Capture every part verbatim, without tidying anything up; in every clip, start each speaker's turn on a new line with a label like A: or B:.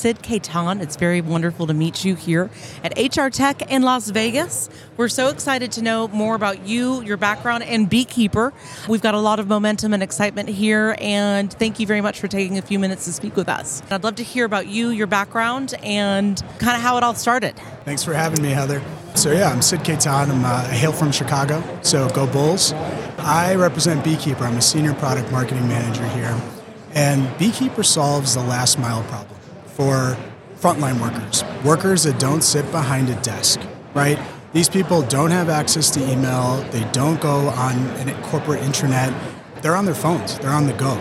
A: Sid Caton. It's very wonderful to meet you here at H R Tech in Las Vegas. We're so excited to know more about you, your background, and Beekeeper. We've got a lot of momentum and excitement here, and thank you very much for taking a few minutes to speak with us. I'd love to hear about you, your background, and kind of how it all started.
B: Thanks for having me, Heather. So yeah, I'm Sid Caton. I'm, uh, I hail from Chicago, so go Bulls. I represent Beekeeper. I'm a senior product marketing manager here. And Beekeeper solves the last mile problem for frontline workers, workers that don't sit behind a desk, right? These people don't have access to email. They don't go on a corporate intranet. They're on their phones. They're on the go.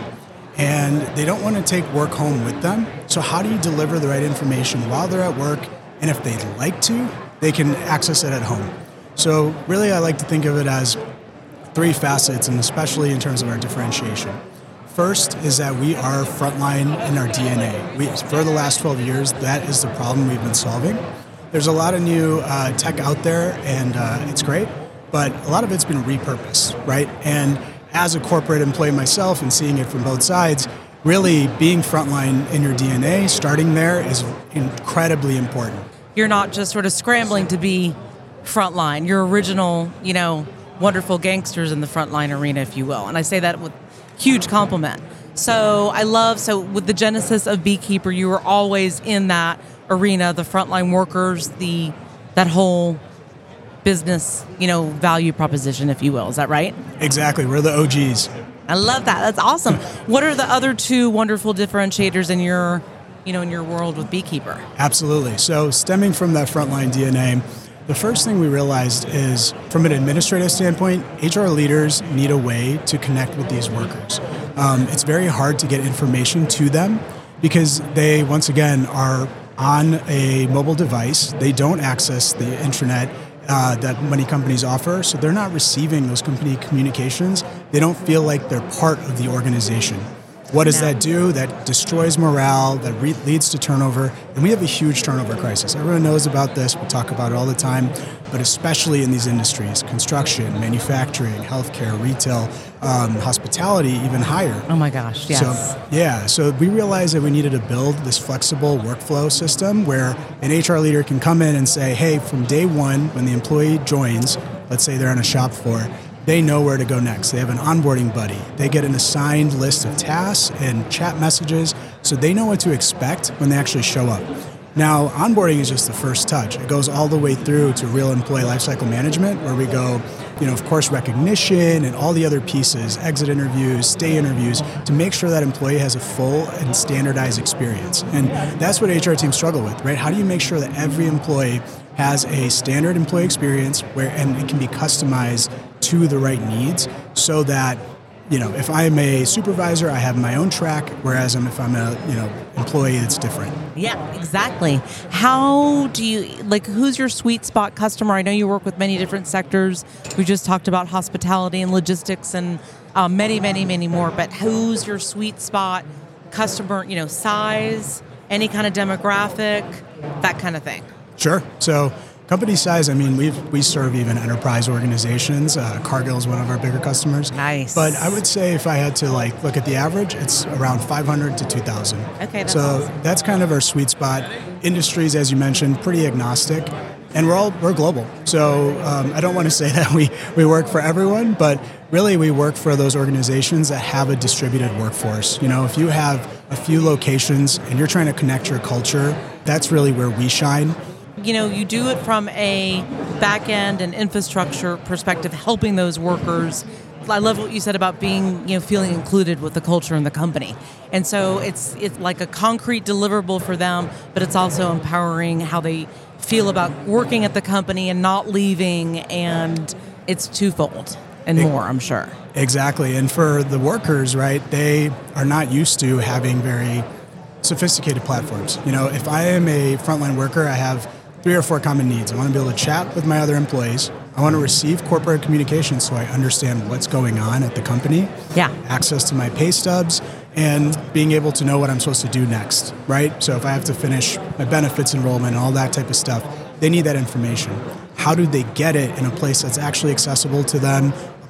B: And they don't want to take work home with them. So how do you deliver the right information while they're at work? And if they'd like to, they can access it at home. So really, I like to think of it as three facets, and especially in terms of our differentiation. First is that we are frontline in our D N A. We, for the last twelve years, that is the problem we've been solving. There's a lot of new uh, tech out there, and uh, it's great, but a lot of it's been repurposed, right? And as a corporate employee myself and seeing it from both sides, really being frontline in your D N A, starting there is incredibly important.
A: You're not just sort of scrambling to be frontline. You're original, you know, wonderful gangsters in the frontline arena, if you will. And I say that with huge compliment. So I love, so with the genesis of Beekeeper, you were always in that arena, the frontline workers, the that whole business, you know, value proposition, if you will. Is that right?
B: Exactly. We're the O Gs.
A: I love that. That's awesome. What are the other two wonderful differentiators in your, you know, in your world with Beekeeper?
B: Absolutely. So stemming from that frontline D N A, the first thing we realized is, from an administrative standpoint, H R leaders need a way to connect with these workers. Um, it's very hard to get information to them because they, once again, are on a mobile device. They don't access the intranet uh, that many companies offer, so they're not receiving those company communications. They don't feel like they're part of the organization. What does that do? That destroys morale, that re- leads to turnover, and we have a huge turnover crisis. Everyone knows about this, we talk about it all the time, but especially in these industries, construction, manufacturing, healthcare, retail, um, hospitality, even higher.
A: Oh my gosh, yes.
B: So, yeah, so we realized that we needed to build this flexible workflow system where an H R leader can come in and say, hey, from day one, when the employee joins, let's say they're on a shop floor, they know where to go next. They have an onboarding buddy. They get an assigned list of tasks and chat messages, so they know what to expect when they actually show up. Now, onboarding is just the first touch. It goes all the way through to real employee lifecycle management, where we go, you know, of course, recognition and all the other pieces, exit interviews, stay interviews, to make sure that employee has a full and standardized experience. And that's what H R teams struggle with, right? How do you make sure that every employee has a standard employee experience where, and it can be customized to the right needs, so that, you know, if I'm a supervisor, I have my own track, whereas if I'm a, you know, employee, it's different.
A: Yeah, exactly. How do you, like, who's your sweet spot customer? I know you work with many different sectors. We just talked about hospitality and logistics and uh, many, many, many more, but who's your sweet spot customer, you know, size, any kind of demographic, that kind of thing?
B: Sure. So company size, I mean, we we serve even enterprise organizations. Uh, Cargill is one of our bigger customers.
A: Nice.
B: But I would say if I had to like look at the average, it's around five hundred to two thousand.
A: Okay, that's
B: so
A: awesome.
B: That's kind of our sweet spot. Industries, as you mentioned, pretty agnostic. And we're all we're global. So um, I don't want to say that we, we work for everyone, but really we work for those organizations that have a distributed workforce. You know, if you have a few locations and you're trying to connect your culture, that's really where we shine.
A: You know, you do it from a back end and infrastructure perspective, helping those workers. I love what you said about being, you know, feeling included with the culture in the company. And so it's it's like a concrete deliverable for them, but it's also empowering how they feel about working at the company and not leaving, and it's twofold and more, I'm sure.
B: Exactly. And for the workers, right, they are not used to having very sophisticated platforms. You know, if I am a frontline worker, I have three or four common needs. I want to be able to chat with my other employees. I want to receive corporate communications so I understand what's going on at the company.
A: Yeah.
B: Access to my pay stubs and being able to know what I'm supposed to do next, right? So if I have to finish my benefits enrollment and all that type of stuff, they need that information. How do they get it in a place that's actually accessible to them, a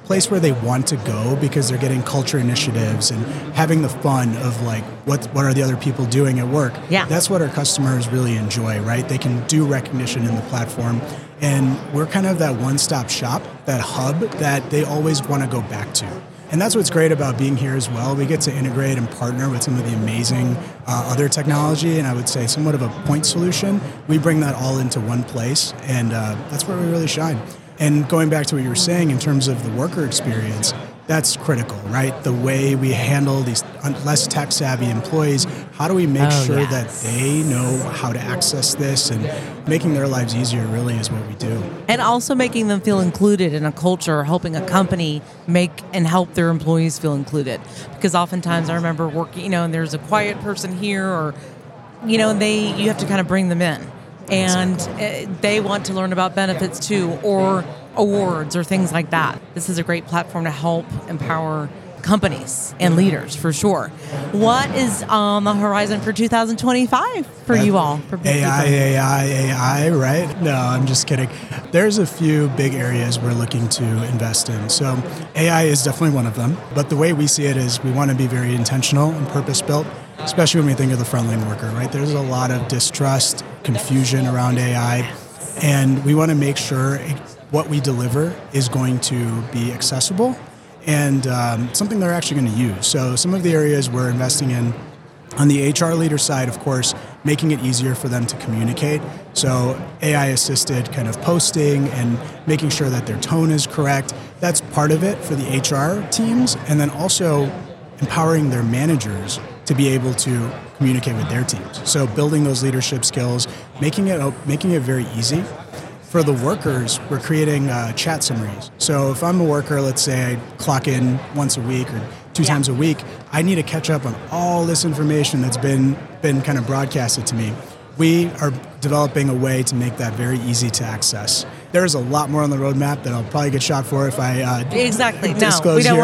B: place where they want to go because they're getting culture initiatives and having the fun of like what what are the other people doing at work.
A: Yeah.
B: That's what our customers really enjoy, right? They can do recognition in the platform, and we're kind of that one-stop shop, that hub that they always want to go back to. And that's what's great about being here as well. We get to integrate and partner with some of the amazing uh, other technology, and I would say somewhat of a point solution. We bring that all into one place, and uh, that's where we really shine. And going back to what you were saying in terms of the worker experience, that's critical, right? The way we handle these less tech-savvy employees, how do we make
A: oh,
B: sure
A: yes.
B: that they know how to access this, and making their lives easier really is what we do.
A: And also making them feel included in a culture, helping a company make and help their employees feel included. Because oftentimes I remember working, you know, and there's a quiet person here, or, you know, they you have to kind of bring them in. And exactly. they want to learn about benefits too, or awards or things like that. This is a great platform to help empower companies and leaders, for sure. What is on the horizon for two thousand twenty-five for you all? For
B: A I, A I, A I, right? No, I'm just kidding. There's a few big areas we're looking to invest in. So A I is definitely one of them. But the way we see it is we want to be very intentional and purpose-built, especially when we think of the frontline worker, right? There's a lot of distrust, confusion around A I, and we want to make sure it, what we deliver is going to be accessible and um, something they're actually going to use. So some of the areas we're investing in, on the H R leader side, of course, making it easier for them to communicate. So A I-assisted kind of posting and making sure that their tone is correct. That's part of it for the H R teams. And then also empowering their managers to be able to communicate with their teams. So building those leadership skills, making it making it very easy. For the workers, we're creating uh, chat summaries. So if I'm a worker, let's say I clock in once a week or two yeah. times a week, I need to catch up on all this information that's been been kind of broadcasted to me. We are developing a way to make that very easy to access. There's a lot more on the roadmap that I'll probably get shot for if I uh,
A: exactly
B: disclose
A: no we don't
B: here.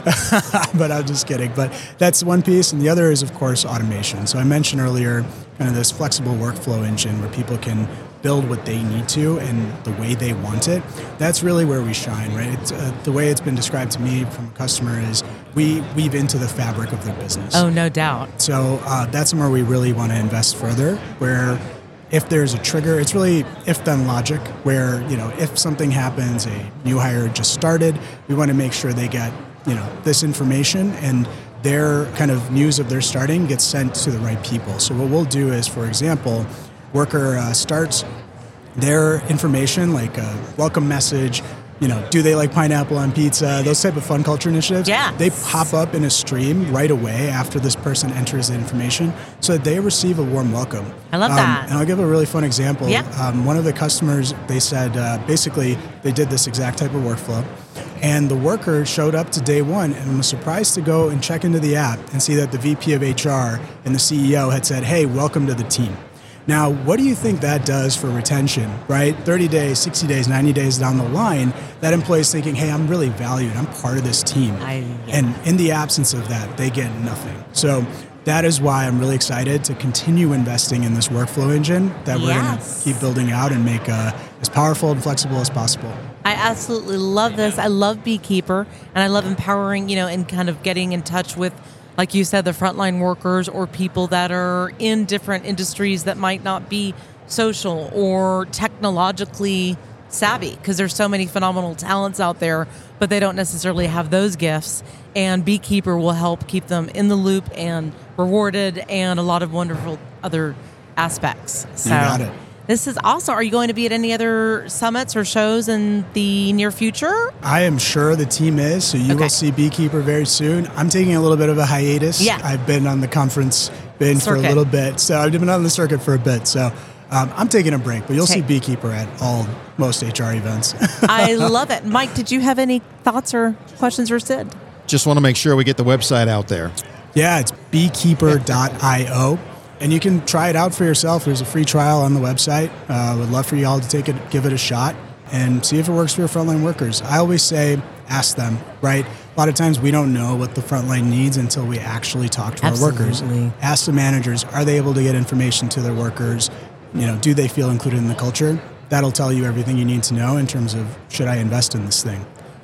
A: want
B: But I'm just kidding. But that's one piece, and the other is of course automation. So I mentioned earlier kind of this flexible workflow engine where people can build what they need to and the way they want it. That's really where we shine, right? It's, uh, the way it's been described to me from a customer is we weave into the fabric of their business.
A: Oh, no doubt.
B: So uh, that's somewhere we really want to invest further, where if there's a trigger, it's really if-then logic, where, you know, if something happens, a new hire just started, we want to make sure they get, you know, this information, and their kind of news of their starting gets sent to the right people. So what we'll do is, for example, worker uh, starts, their information, like a welcome message, you know, do they like pineapple on pizza, those type of fun culture initiatives,
A: yeah.
B: they pop up in a stream right away after this person enters the information so that they receive a warm welcome.
A: I love
B: um,
A: that.
B: And I'll give a really fun example.
A: Yeah.
B: Um, one of the customers, they said, uh, basically, they did this exact type of workflow. And the worker showed up to day one and was surprised to go and check into the app and see that the V P of H R and the C E O had said, hey, welcome to the team. Now, what do you think that does for retention, right? thirty days, sixty days, ninety days down the line, that employee's thinking, hey, I'm really valued. I'm part of this team.
A: I, yeah.
B: And in the absence of that, they get nothing. So that is why I'm really excited to continue investing in this workflow engine that we're
A: yes.
B: going to keep building out and make uh, as powerful and flexible as possible.
A: I absolutely love this. I love Beekeeper, and I love empowering, you know, and kind of getting in touch with, like you said, the frontline workers or people that are in different industries that might not be social or technologically savvy, because there's so many phenomenal talents out there, but they don't necessarily have those gifts. And Beekeeper will help keep them in the loop and rewarded, and a lot of wonderful other aspects. So
B: you got it.
A: This is awesome. Are you going to be at any other summits or shows in the near future?
B: I am sure the team is, so you
A: okay.
B: will see Beekeeper very soon. I'm taking a little bit of a hiatus.
A: Yeah.
B: I've been on the conference bin
A: circuit.
B: for a little bit, so I've been on the circuit for a bit, so um, I'm taking a break, but you'll
A: okay.
B: see Beekeeper at all, most H R events.
A: I love it. Mike, did you have any thoughts or questions for Sid?
C: Just want to make sure we get the website out there.
B: Yeah, it's beekeeper dot io. And you can try it out for yourself. There's a free trial on the website. I uh, would love for you all to take it, give it a shot, and see if it works for your frontline workers. I always say, ask them, right? A lot of times we don't know what the frontline needs until we actually talk to
A: Absolutely.
B: our workers. Ask the managers, are they able to get information to their workers? You know, do they feel included in the culture? That'll tell you everything you need to know in terms of, should I invest in this thing?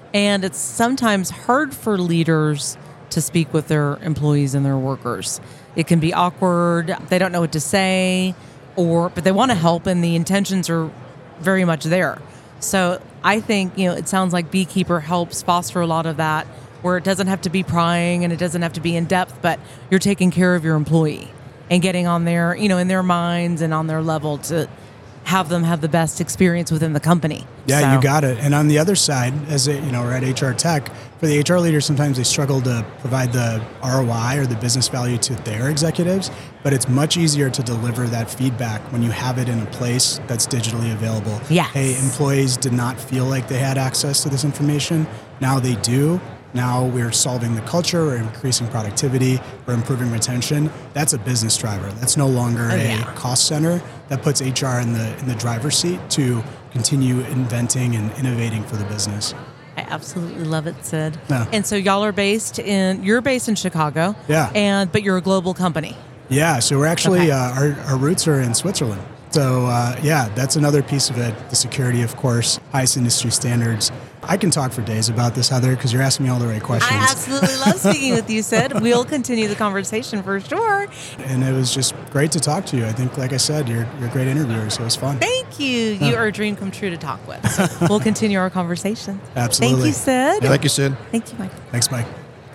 A: And it's sometimes hard for leaders to speak with their employees and their workers. It can be awkward. They don't know what to say, or but they want to help, and the intentions are very much there. So I think, you know, it sounds like Beekeeper helps foster a lot of that, where it doesn't have to be prying and it doesn't have to be in depth, but you're taking care of your employee and getting on their, you know, in their minds and on their level to have them have the best experience within the company.
B: Yeah,
A: So-
B: you got it. And on the other side, as a, you know, we're at H R Tech, for the H R leaders, sometimes they struggle to provide the R O I or the business value to their executives, but it's much easier to deliver that feedback when you have it in a place that's digitally available.
A: Yes.
B: Hey, employees did not feel like they had access to this information. Now they do. Now we're solving the culture, we're increasing productivity, we're improving retention. That's a business driver. That's no longer
A: Oh,
B: a
A: yeah.
B: cost center. That puts H R in the in the driver's seat to continue inventing and innovating for the business.
A: I absolutely love it, Sid.
B: Yeah.
A: And so y'all are based in, you're based in Chicago.
B: Yeah.
A: And, but you're a global company.
B: Yeah, so we're actually,
A: Okay.
B: uh, our, our roots are in Switzerland. So uh, yeah, that's another piece of it. The security, of course, highest industry standards. I can talk for days about this, Heather, because you're asking me all the right questions.
A: I absolutely love speaking with you, Sid. We'll continue the conversation for sure.
B: And it was just great to talk to you. I think, like I said, you're, you're a great interviewer, so it was fun.
A: Thank you. You are a dream come true to talk with. So we'll continue our conversation.
B: Absolutely.
A: Thank you, Sid.
C: Thank you, Sid.
A: Thank you, Michael.
B: Thanks, Mike.